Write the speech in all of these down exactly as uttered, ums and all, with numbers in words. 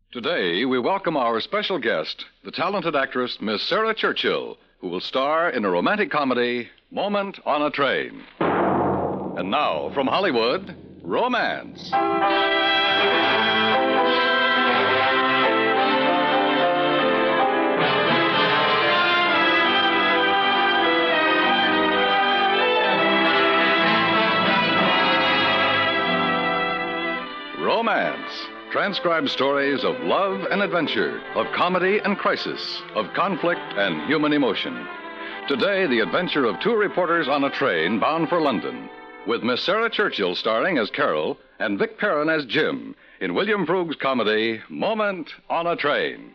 Today, we welcome our special guest, the talented actress Miss Sarah Churchill, who will star in a romantic comedy, Moment on a Train. And now, from Hollywood, Romance. Romance. Transcribed stories of love and adventure, of comedy and crisis, of conflict and human emotion. Today, the adventure of two reporters on a train bound for London, with Miss Sarah Churchill starring as Carol and Vic Perrin as Jim in William Froug's comedy, Moment on a Train.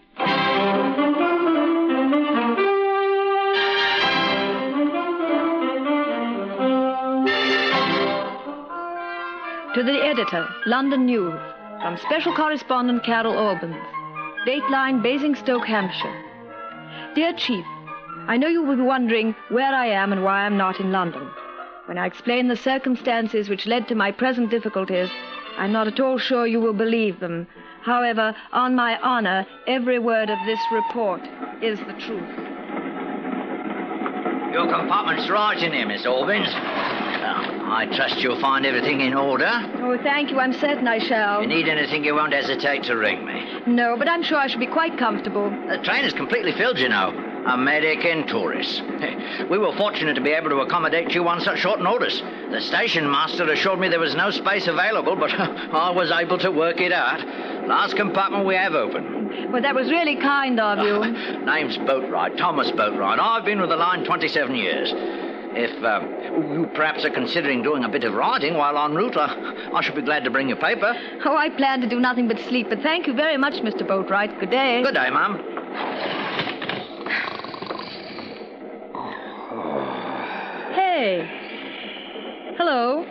To the editor, London News. From Special Correspondent Carol Albans. Dateline, Basingstoke, Hampshire. Dear Chief, I know you will be wondering where I am and why I'm not in London. When I explain the circumstances which led to my present difficulties, I'm not at all sure you will believe them. However, on my honor, every word of this report is the truth. Your compartment's right in here, Miss Albans. I trust you'll find everything in order. Oh, thank you. I'm certain I shall. If you need anything, you won't hesitate to ring me. No, but I'm sure I shall be quite comfortable. The train is completely filled, you know. A medic and tourists. We were fortunate to be able to accommodate you on such short notice. The station master assured me there was no space available, but I was able to work it out. Last compartment we have open. Well, that was really kind of you. Oh, name's Boatwright, Thomas Boatwright. I've been with the line twenty-seven years. If uh, you perhaps are considering doing a bit of writing while en route, I, I should be glad to bring you paper. Oh, I plan to do nothing but sleep, but thank you very much, Mister Boatwright. Good day. Good day, ma'am. Hey. Hello.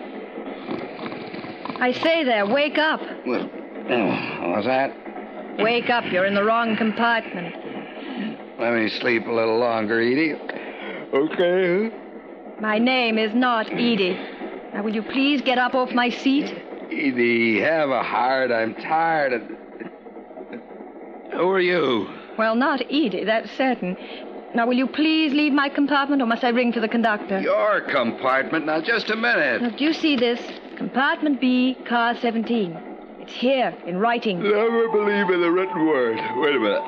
I say there, wake up. What, what's that? Wake up, you're in the wrong compartment. Let me sleep a little longer, Edie. Okay. My name is not Edie. Now, will you please get up off my seat? Edie, have a heart. I'm tired of... Who are you? Well, not Edie, that's certain. Now, will you please leave my compartment, or must I ring for the conductor? Your compartment? Now, just a minute. Now, do you see this? Compartment B, car seventeen. It's here, in writing. Never believe in the written word. Wait a minute.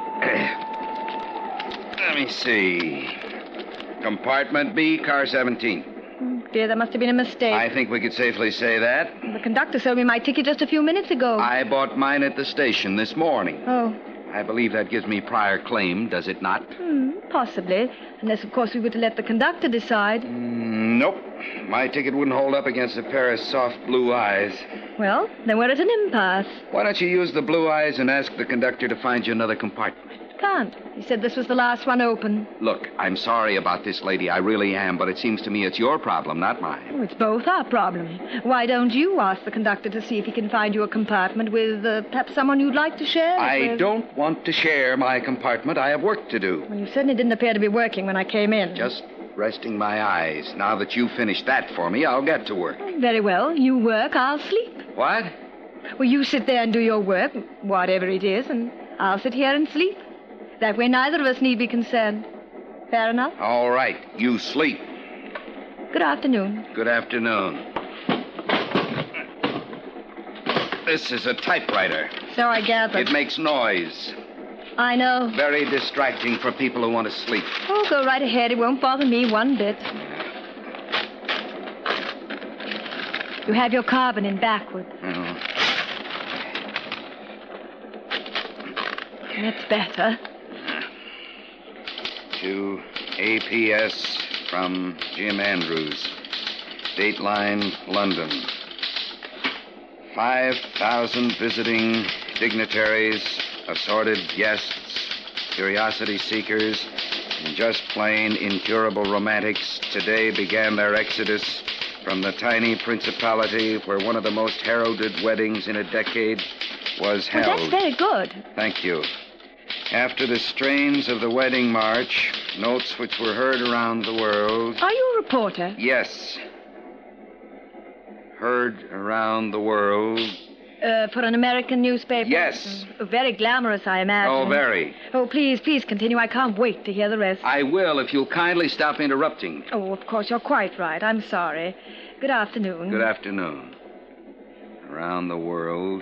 Let me see. Compartment B, car seventeen. Oh, dear, there must have been a mistake. I think we could safely say that. The conductor sold me my ticket just a few minutes ago. I bought mine at the station this morning. Oh. I believe that gives me prior claim, does it not? Hmm, possibly. Unless, of course, we were to let the conductor decide. Mm, nope. My ticket wouldn't hold up against a pair of soft blue eyes. Well, then we're at an impasse. Why don't you use the blue eyes and ask the conductor to find you another compartment? Can't. He said this was the last one open. Look, I'm sorry about this, lady. I really am, but it seems to me it's your problem, not mine. Oh, it's both our problem. Why don't you ask the conductor to see if he can find you a compartment with uh, perhaps someone you'd like to share it I with? don't want to share my compartment. I have work to do. Well, you certainly didn't appear to be working when I came in. Just resting my eyes. Now that you've finished that for me, I'll get to work. Very well. You work, I'll sleep. What? Well, you sit there and do your work, whatever it is, and I'll sit here and sleep. That way neither of us need be concerned. Fair enough? All right. You sleep. Good afternoon. Good afternoon. This is a typewriter. So I gather. It makes noise. I know. Very distracting for people who want to sleep. Oh, go right ahead. It won't bother me one bit. You have your carbon in backwards. Oh. That's better. To A P S from Jim Andrews. Dateline, London. Five thousand visiting dignitaries, assorted guests, curiosity seekers, and just plain incurable romantics today began their exodus from the tiny principality where one of the most heralded weddings in a decade was held. Well, that's very good. Thank you. After the strains of the wedding march, notes which were heard around the world... Are you a reporter? Yes. Heard around the world... Uh, for an American newspaper? Yes. Mm, very glamorous, I imagine. Oh, very. Oh, please, please continue. I can't wait to hear the rest. I will if you'll kindly stop interrupting. Oh, of course, you're quite right. I'm sorry. Good afternoon. Good afternoon. Around the world,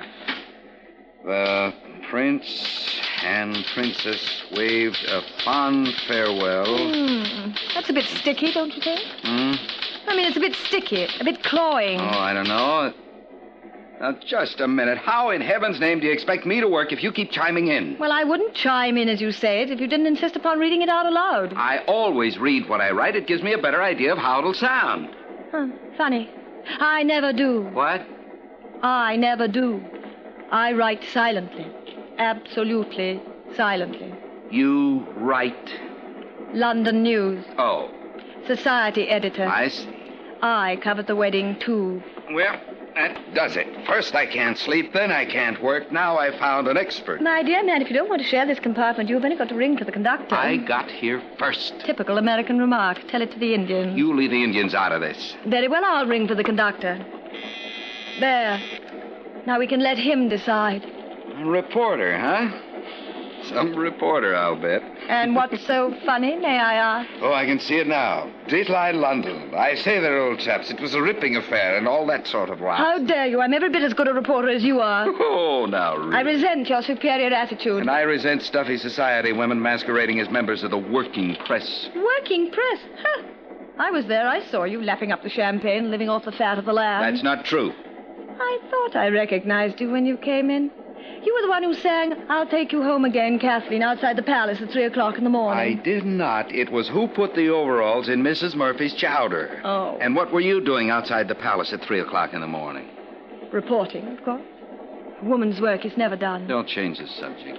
the prince and princess waved a fond farewell. Mm, that's a bit sticky, don't you think? Hmm? I mean, it's a bit sticky, a bit cloying. Oh, I don't know. Now, just a minute. How in heaven's name do you expect me to work if you keep chiming in? Well, I wouldn't chime in as you say it if you didn't insist upon reading it out aloud. I always read what I write. It gives me a better idea of how it'll sound. Huh, funny. I never do. What? I never do. I write silently. Absolutely silently. You write? London News. Oh, Society editor. I see. I covered the wedding, too. Well, that does it. First I can't sleep, then I can't work. Now I found an expert. My dear man, if you don't want to share this compartment, you've only got to ring for the conductor. I got here first. Typical American remark. Tell it to the Indians. You leave the Indians out of this. Very well, I'll ring for the conductor. There. Now we can let him decide. A reporter, huh? Some reporter, I'll bet. And what's so funny, may I ask? Oh, I can see it now. Dateline London. I say there, old chaps, it was a ripping affair and all that sort of rot. How dare you? I'm every bit as good a reporter as you are. Oh, now, really. I resent your superior attitude. And I resent stuffy society women masquerading as members of the working press. Working press? Huh. I was there. I saw you lapping up the champagne, living off the fat of the land. That's not true. I thought I recognized you when you came in. You were the one who sang, I'll Take You Home Again, Kathleen, outside the palace at three o'clock in the morning. I did not. It was who put the overalls in Missus Murphy's chowder. Oh. And what were you doing outside the palace at three o'clock in the morning? Reporting, of course. A woman's work is never done. Don't change the subject.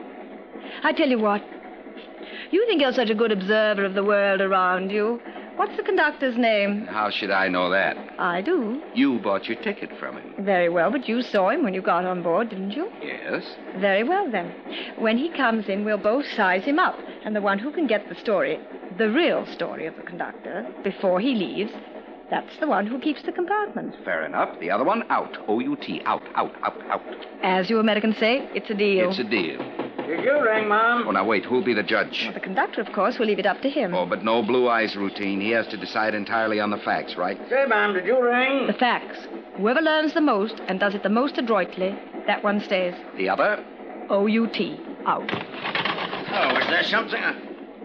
I tell you what. You think you're such a good observer of the world around you. What's the conductor's name? How should I know that? I do. You bought your ticket from him. Very well, but you saw him when you got on board, didn't you? Yes. Very well, then. When he comes in, we'll both size him up. And the one who can get the story, the real story of the conductor, before he leaves, that's the one who keeps the compartment. Fair enough. The other one, out. O U T. Out, out, out, out. As you Americans say, it's a deal. It's a deal. Did you ring, Mom? Oh, now, wait. Who'll be the judge? Well, the conductor, of course, will leave it up to him. Oh, but no blue eyes routine. He has to decide entirely on the facts, right? Say, Mom, did you ring? The facts. Whoever learns the most and does it the most adroitly, that one stays. The other? O U T. Out. Oh, is there something? I...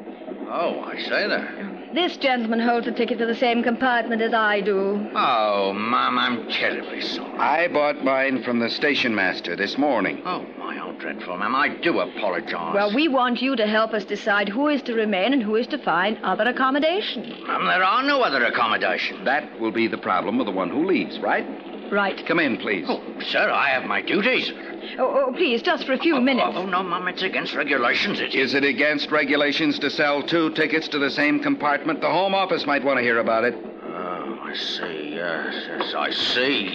Oh, I say there. This gentleman holds a ticket to the same compartment as I do. Oh, Mom, I'm terribly sorry. I bought mine from the station master this morning. Oh, my, how dreadful, Ma'am. I do apologize. Well, we want you to help us decide who is to remain and who is to find other accommodation. Ma'am, there are no other accommodation. That will be the problem of the one who leaves, right? Right. Come in, please. Oh, sir, I have my duties. Oh, oh please, just for a few oh, minutes. Oh, oh, no, Mom, it's against regulations. It Is it against regulations to sell two tickets to the same compartment? The Home Office might want to hear about it. Oh, I see. Yes, yes, I see.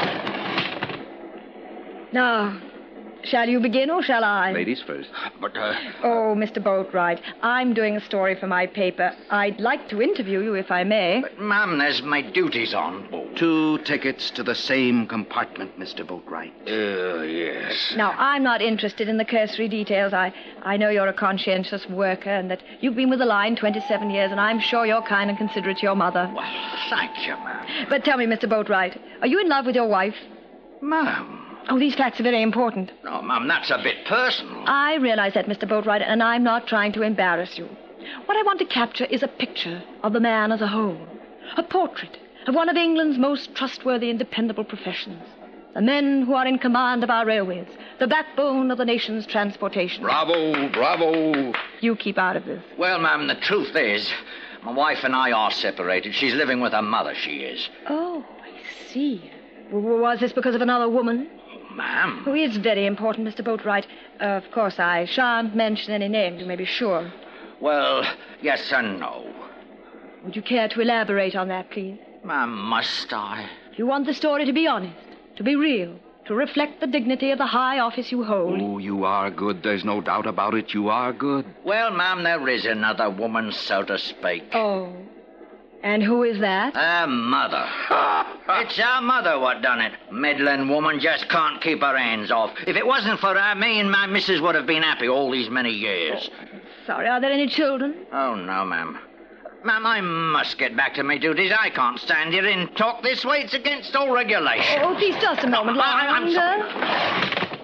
Now, shall you begin or shall I? Ladies first. But, uh... Oh, Mister Boatwright, I'm doing a story for my paper. I'd like to interview you if I may. But, Ma'am, there's my duties on board. Two tickets to the same compartment, Mister Boatwright. Uh, yes. Now, I'm not interested in the cursory details. I, I know you're a conscientious worker and that you've been with the line twenty-seven years, and I'm sure you're kind and considerate to your mother. Well, thank you, Ma'am. But tell me, Mister Boatwright, are you in love with your wife? Ma'am. Oh, these facts are very important. No, Ma'am, that's a bit personal. I realize that, Mister Boatwright, and I'm not trying to embarrass you. What I want to capture is a picture of the man as a whole. A portrait of one of England's most trustworthy and dependable professions. The men who are in command of our railways. The backbone of the nation's transportation. Bravo, bravo. You keep out of this. Well, Ma'am, the truth is, my wife and I are separated. She's living with her mother, she is. Oh, I see. W- was this because of another woman? Ma'am? Oh, it's very important, Mister Boatwright. Uh, of course, I shan't mention any names, you may be sure. Well, yes and no. Would you care to elaborate on that, please? Ma'am, must I? You want the story to be honest, to be real, to reflect the dignity of the high office you hold. Oh, you are good. There's no doubt about it. You are good. Well, Ma'am, there is another woman, so to speak. Oh. And who is that? Her mother. It's her mother what done it. Meddling woman just can't keep her hands off. If it wasn't for her, me and my missus would have been happy all these many years. Sorry, are there any children? Oh, no, ma'am. Ma'am, I must get back to my duties. I can't stand here and talk this way. It's against all regulation. Oh, please, just a moment I- I'm longer.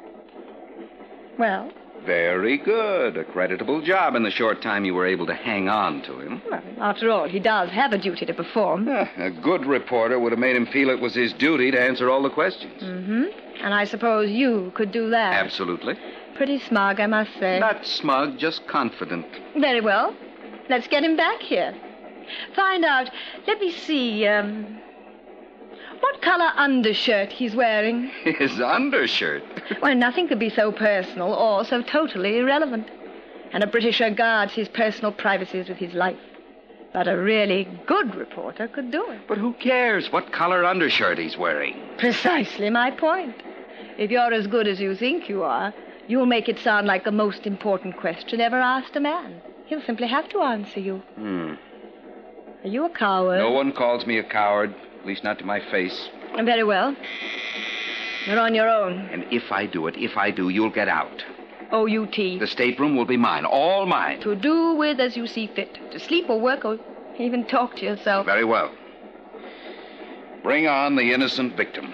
Well? Very good. A creditable job in the short time you were able to hang on to him. Well, after all, he does have a duty to perform. Uh, a good reporter would have made him feel it was his duty to answer all the questions. Mm-hmm. And I suppose you could do that. Absolutely. Pretty smug, I must say. Not smug, just confident. Very well. Let's get him back here. Find out, let me see, um... what color undershirt he's wearing. His undershirt? Well, nothing could be so personal or so totally irrelevant. And a Britisher guards his personal privacies with his life. But a really good reporter could do it. But who cares what color undershirt he's wearing? Precisely my point. If you're as good as you think you are, you'll make it sound like the most important question ever asked a man. He'll simply have to answer you. Hmm. Are you a coward? No one calls me a coward, at least not to my face. Very well. You're on your own. And if I do it, if I do, you'll get out. O U T. The stateroom will be mine, all mine. To do with as you see fit. To sleep or work or even talk to yourself. Very well. Bring on the innocent victim.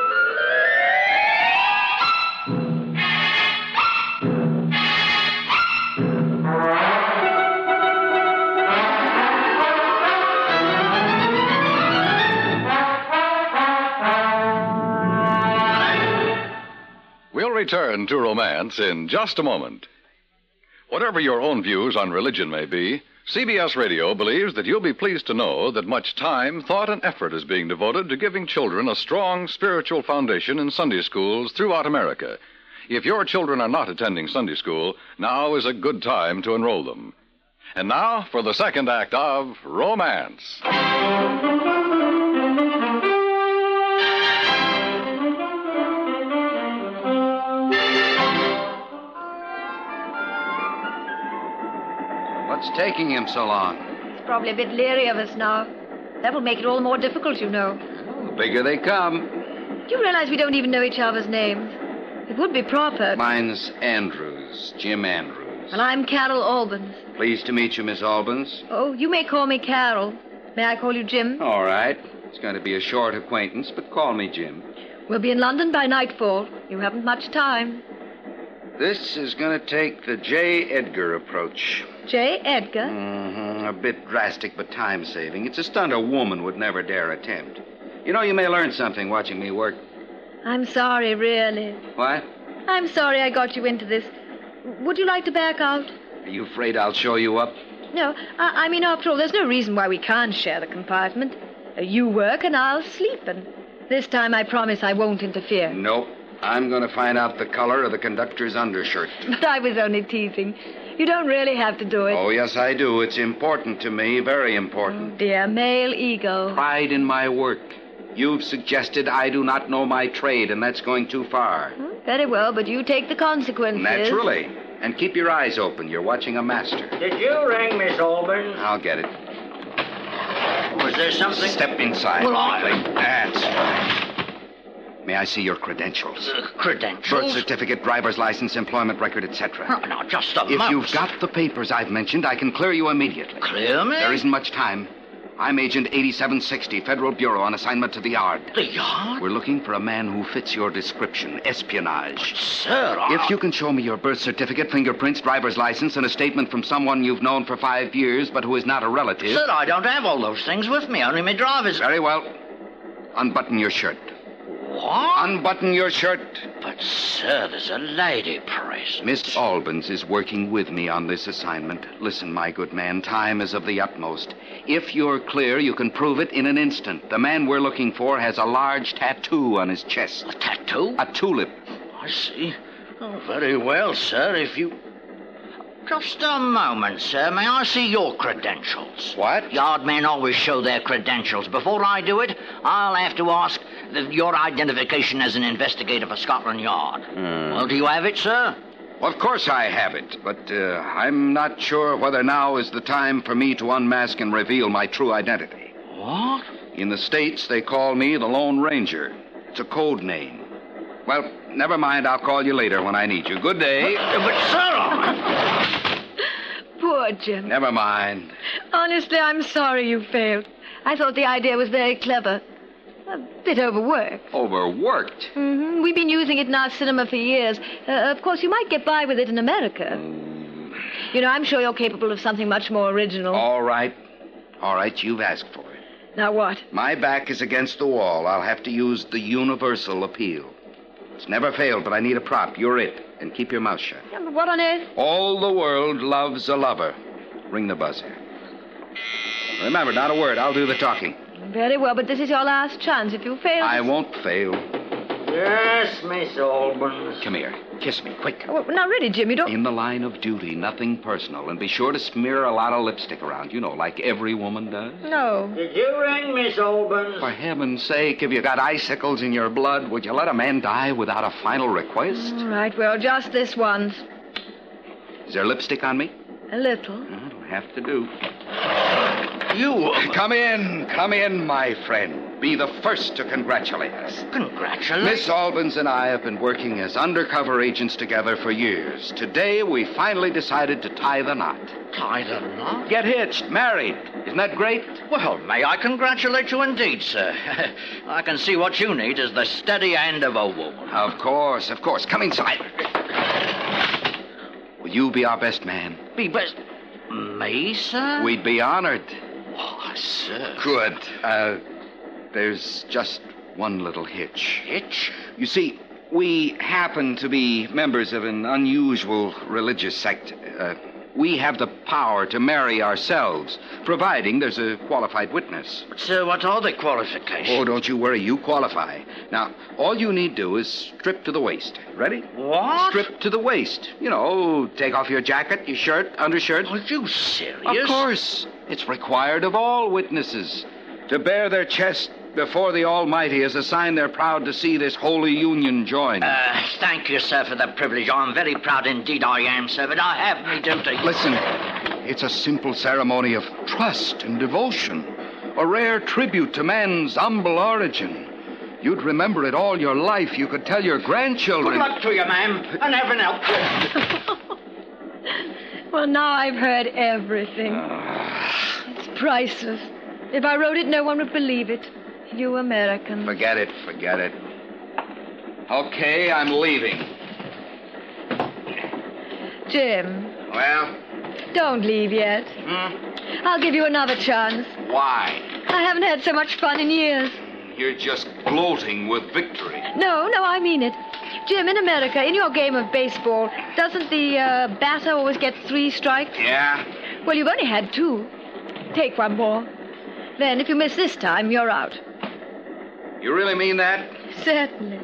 We'll return to romance in just a moment. Whatever your own views on religion may be, C B S Radio believes that you'll be pleased to know that much time, thought, and effort is being devoted to giving children a strong spiritual foundation in Sunday schools throughout America. If your children are not attending Sunday school, now is a good time to enroll them. And now for the second act of Romance. What's taking him so long? He's probably a bit leery of us now. That'll make it all the more difficult, you know. The bigger they come. Do you realize we don't even know each other's names? It would be proper. Mine's Andrews, Jim Andrews. And I'm Carol Albans. Pleased to meet you, Miss Albans. Oh, you may call me Carol. May I call you Jim? All right. It's going to be a short acquaintance, but call me Jim. We'll be in London by nightfall. You haven't much time. This is going to take the J. Edgar approach. J. Edgar? Mm-hmm. A bit drastic, but time-saving. It's a stunt a woman would never dare attempt. You know, you may learn something watching me work. I'm sorry, really. What? I'm sorry I got you into this. Would you like to back out? Are you afraid I'll show you up? No, I, I mean, after all, there's no reason why we can't share the compartment. Uh, you work and I'll sleep, and this time I promise I won't interfere. Nope. I'm going to find out the color of the conductor's undershirt. But I was only teasing. You don't really have to do it. Oh, yes, I do. It's important to me, very important. Oh, dear, male ego. Pride in my work. You've suggested I do not know my trade, and that's going too far. Hmm, very well, but you take the consequences. Naturally. And keep your eyes open. You're watching a master. Did you ring, Miss Albans? I'll get it. Was there something? Step inside. Well, I- quickly. That's right. May I see your credentials? Uh, credentials? Birth certificate, driver's license, employment record, et cetera. No, no, just a If mouse. you've got the papers I've mentioned, I can clear you immediately. Clear me? There isn't much time. I'm Agent eighty-seven sixty, Federal Bureau, on assignment to the Yard. The Yard? We're looking for a man who fits your description, espionage. Sir, I... If you can show me your birth certificate, fingerprints, driver's license, and a statement from someone you've known for five years but who is not a relative... Sir, I don't have all those things with me, only my driver's... Very well. Unbutton your shirt. What? Unbutton your shirt. But, sir, there's a lady present. Miss Albans is working with me on this assignment. Listen, my good man, time is of the utmost. If you're clear, you can prove it in an instant. The man we're looking for has a large tattoo on his chest. A tattoo? A tulip. I see. Oh, very well, sir, if you... Just a moment, sir. May I see your credentials? What? Yard men always show their credentials. Before I do it, I'll have to ask the, your identification as an investigator for Scotland Yard. Mm. Well, do you have it, sir? Well, of course I have it, but uh, I'm not sure whether now is the time for me to unmask and reveal my true identity. What? In the States, they call me the Lone Ranger. It's a code name. Well, never mind. I'll call you later when I need you. Good day. But, but sir... Poor Jim. Never mind. Honestly, I'm sorry you failed. I thought the idea was very clever. A bit overworked. Overworked? Mm-hmm. We've been using it in our cinema for years. Uh, of course, you might get by with it in America. Mm. You know, I'm sure you're capable of something much more original. All right. All right, you've asked for it. Now what? My back is against the wall. I'll have to use the universal appeal. It's never failed, but I need a prop. You're it. And keep your mouth shut. Yeah, but what on earth? All the world loves a lover. Ring the buzzer. Remember, not a word. I'll do the talking. Very well, but this is your last chance. If you fail... I won't fail. Yes, Miss Albans. Come here. Kiss me, quick. Well, now, really, Jim, you don't... In the line of duty, nothing personal. And be sure to smear a lot of lipstick around, you know, like every woman does. No. Did you ring, Miss Albans? For heaven's sake, if you got icicles in your blood, would you let a man die without a final request? All right, well, just this once. Is there lipstick on me? A little. It'll have to do. You... Come in, come in, my friend. Be the first to congratulate us. Congratulations. Miss Albans and I have been working as undercover agents together for years. Today, we finally decided to tie the knot. Tie the knot? Get hitched, married. Isn't that great? Well, may I congratulate you indeed, sir. I can see what you need is the steady hand of a woman. Of course, of course. Come inside. Will you be our best man? Be best... Me, sir? We'd be honored. Oh, sir. Good. Uh, there's just one little hitch. Hitch? You see, we happen to be members of an unusual religious sect. Uh, we have the power to marry ourselves, providing there's a qualified witness. Sir, what are the qualifications? Oh, don't you worry. You qualify. Now, all you need do is strip to the waist. Ready? What? Strip to the waist. You know, take off your jacket, your shirt, undershirt. Are you serious? Of course. It's required of all witnesses to bare their chest before the Almighty as a sign they're proud to see this holy union join. Uh, thank you, sir, for the privilege. I'm very proud indeed I am, sir, but I have my duty. Listen, it's a simple ceremony of trust and devotion, a rare tribute to man's humble origin. You'd remember it all your life. You could tell your grandchildren... Good luck to you, ma'am, and heaven help you. Well, now I've heard everything. It's priceless. If I wrote it, no one would believe it. You Americans. Forget it, forget it. Okay, I'm leaving. Jim, Well, don't leave yet. hmm? I'll give you another chance. Why? I haven't had so much fun in years. You're just gloating with victory. No, no, I mean it. Jim, in America, in your game of baseball, doesn't the uh, batter always get three strikes? Yeah? Well, you've only had two. Take one more. Then, if you miss this time, you're out. You really mean that? Certainly.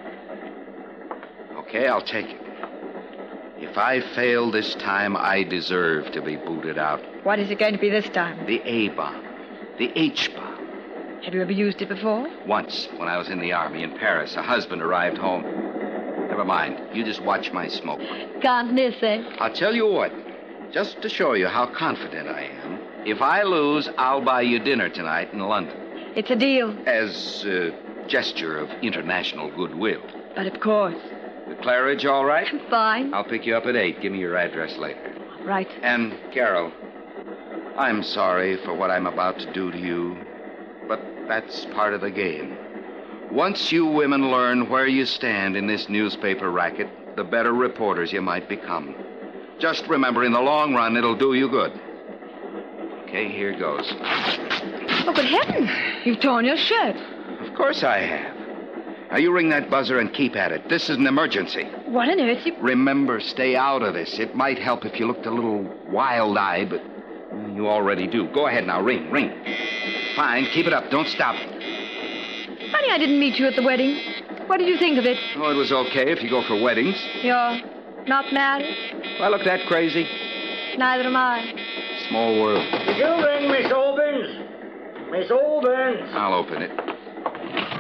Okay, I'll take it. If I fail this time, I deserve to be booted out. What is it going to be this time? The A-bomb. The H-bomb. Have you ever used it before? Once, when I was in the army in Paris, a husband arrived home. Never mind. You just watch my smoke. Can't miss, eh? I'll tell you what. Just to show you how confident I am, if I lose, I'll buy you dinner tonight in London. It's a deal. As a gesture of international goodwill. But of course. The Claridge all right? Fine. I'll pick you up at eight. Give me your address later. Right. And, Carol, I'm sorry for what I'm about to do to you, but that's part of the game. Once you women learn where you stand in this newspaper racket, the better reporters you might become. Just remember, in the long run, it'll do you good. Okay, here goes. Oh, good heavens. You've torn your shirt. Of course I have. Now, you ring that buzzer and keep at it. This is an emergency. What on earth? You... Remember, stay out of this. It might help if you looked a little wild-eyed, but you already do. Go ahead now. Ring, ring. Fine. Keep it up. Don't stop. Funny I didn't meet you at the wedding. What did you think of it? Oh, it was okay if you go for weddings. You're not married? Do I look that crazy? Neither am I. Small world. Did you ring, Miss Albans? Miss Albans? I'll open it.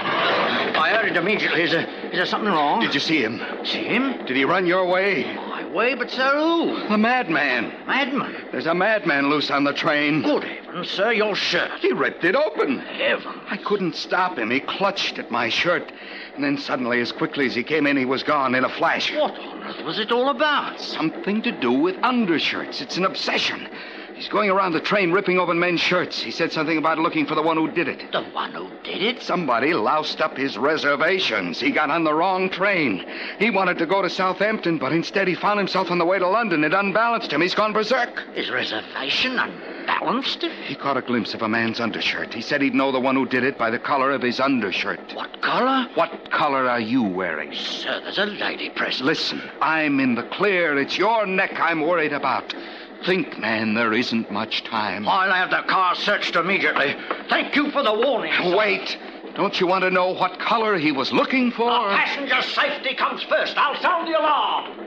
I heard it immediately. Is there, is there something wrong? Did you see him? See him? Did he run your way? I way, but sir, who? The madman. Madman? There's a madman loose on the train. Good heavens, sir, your shirt. He ripped it open. Heavens. I couldn't stop him. He clutched at my shirt. And then suddenly, as quickly as he came in, he was gone in a flash. What on earth was it all about? Something to do with undershirts. It's an obsession. He's going around the train ripping open men's shirts. He said something about looking for the one who did it. The one who did it? Somebody loused up his reservations. He got on the wrong train. He wanted to go to Southampton, but instead he found himself on the way to London. It unbalanced him. He's gone berserk. His reservation unbalanced him? He caught a glimpse of a man's undershirt. He said he'd know the one who did it by the color of his undershirt. What color? What color are you wearing? Sir, there's a lady present. Listen, I'm in the clear. It's your neck I'm worried about. Think, man, there isn't much time. I'll have the car searched immediately. Thank you for the warning, sir. Wait. Don't you want to know what color he was looking for? The passenger safety comes first. I'll sound the alarm.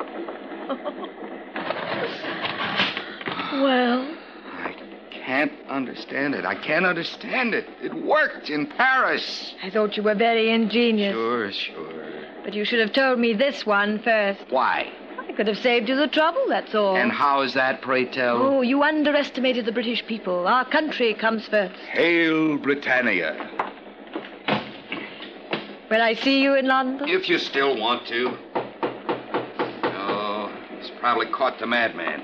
Well? I can't understand it. I can't understand it. It worked in Paris. I thought you were very ingenious. Sure, sure. But you should have told me this one first. Why? I could have saved you the trouble, that's all. And how is that, pray tell? Oh, you underestimated the British people. Our country comes first. Hail Britannia. Will I see you in London? If you still want to. Oh, he's probably caught the madman.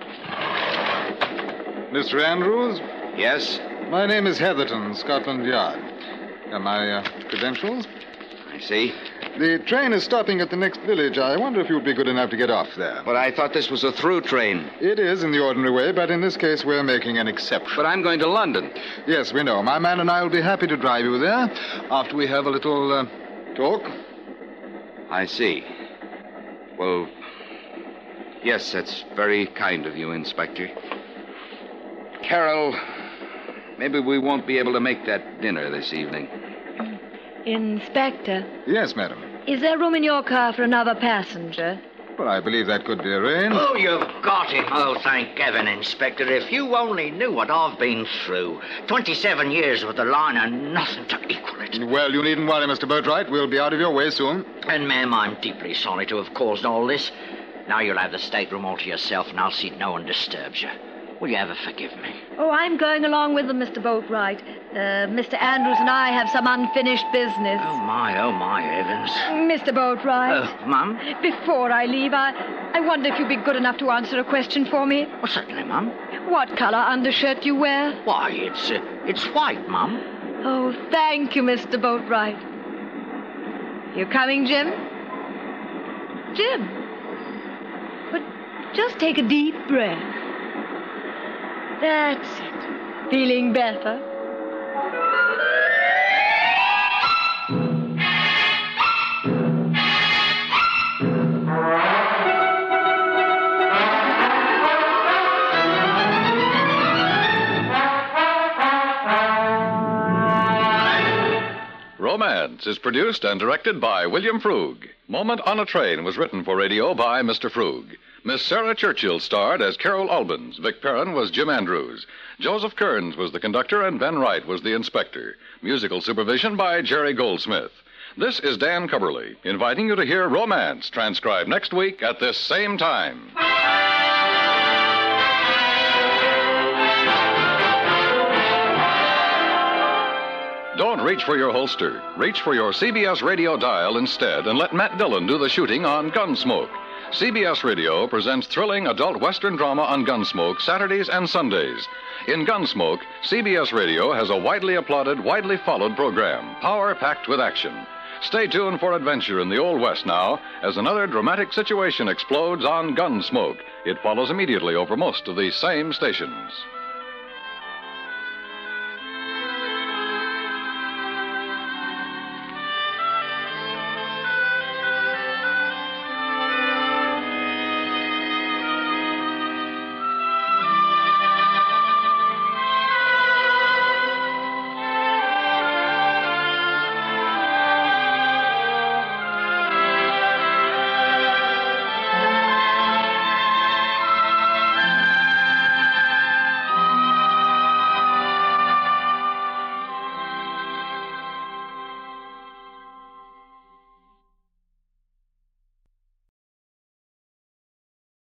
Mister Andrews? Yes? My name is Heatherton, Scotland Yard. Are my uh, credentials? I see. The train is stopping at the next village. I wonder if you'd be good enough to get off there. But I thought this was a through train. It is in the ordinary way, but in this case we're making an exception. But I'm going to London. Yes, we know. My man and I will be happy to drive you there after we have a little uh, talk. I see. Well, yes, that's very kind of you, Inspector. Carol, maybe we won't be able to make that dinner this evening. Inspector, Yes, madam. is there room in your car for another passenger? Well, I believe that could be arranged. Oh, you've got him. Oh, thank heaven, Inspector. If you only knew what I've been through. twenty-seven years with the line and nothing to equal it. Well, you needn't worry, Mister Boatwright. We'll be out of your way soon. And, ma'am, I'm deeply sorry to have caused all this. Now you'll have the stateroom all to yourself, and I'll see no one disturbs you. Will you ever forgive me? Oh, I'm going along with them, Mister Boatwright. Uh, Mister Andrews and I have some unfinished business. Oh, my, oh, my heavens. Mister Boatwright. Oh, Mum? Before I leave, I, I wonder if you'd be good enough to answer a question for me. Well, certainly, Mum. What color undershirt you wear? Why, it's, uh, it's white, Mum. Oh, thank you, Mister Boatwright. You coming, Jim? Jim. But just take a deep breath. That's it. Feeling better? Romance is produced and directed by William Frug. Moment on a Train was written for radio by Mister Frug. Miss Sarah Churchill starred as Carol Albans. Vic Perrin was Jim Andrews. Joseph Kearns was the conductor, and Ben Wright was the inspector. Musical supervision by Jerry Goldsmith. This is Dan Cubberly, inviting you to hear Romance, transcribed next week at this same time. Don't reach for your holster. Reach for your C B S radio dial instead and let Matt Dillon do the shooting on Gunsmoke. C B S Radio presents thrilling adult Western drama on Gunsmoke Saturdays and Sundays. In Gunsmoke, C B S Radio has a widely applauded, widely followed program, power-packed with action. Stay tuned for adventure in the Old West now as another dramatic situation explodes on Gunsmoke. It follows immediately over most of these same stations.